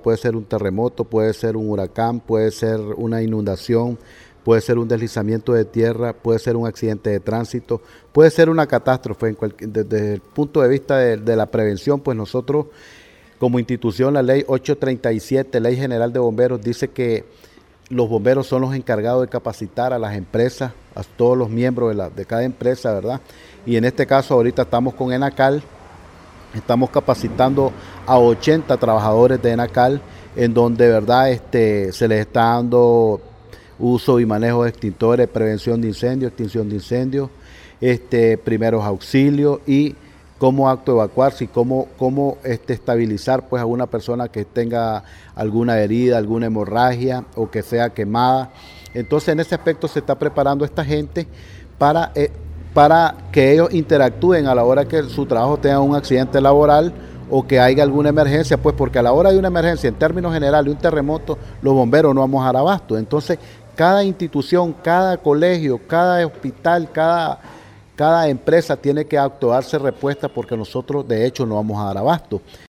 puede ser un terremoto, puede ser un huracán, puede ser una inundación, puede ser un deslizamiento de tierra, puede ser un accidente de tránsito, puede ser una catástrofe. Desde el punto de vista de la prevención, pues nosotros como institución, la ley 837, Ley General de Bomberos, dice que los bomberos son los encargados de capacitar a las empresas, a todos los miembros de cada empresa, ¿verdad? Y en este caso ahorita estamos con ENACAL, estamos capacitando a 80 trabajadores de ENACAL, en donde, ¿verdad?, se les está dando uso y manejo de extintores, prevención de incendios, extinción de incendios, primeros auxilios y cómo acto evacuarse y cómo estabilizar pues a una persona que tenga alguna herida, alguna hemorragia o que sea quemada. Entonces en ese aspecto se está preparando esta gente para que ellos interactúen a la hora que su trabajo tenga un accidente laboral o que haya alguna emergencia, pues porque a la hora de una emergencia, en términos generales, un terremoto, los bomberos no vamos a dar abasto. Entonces cada institución, cada colegio, cada hospital, cada empresa tiene que actuarse respuesta porque nosotros de hecho no vamos a dar abasto.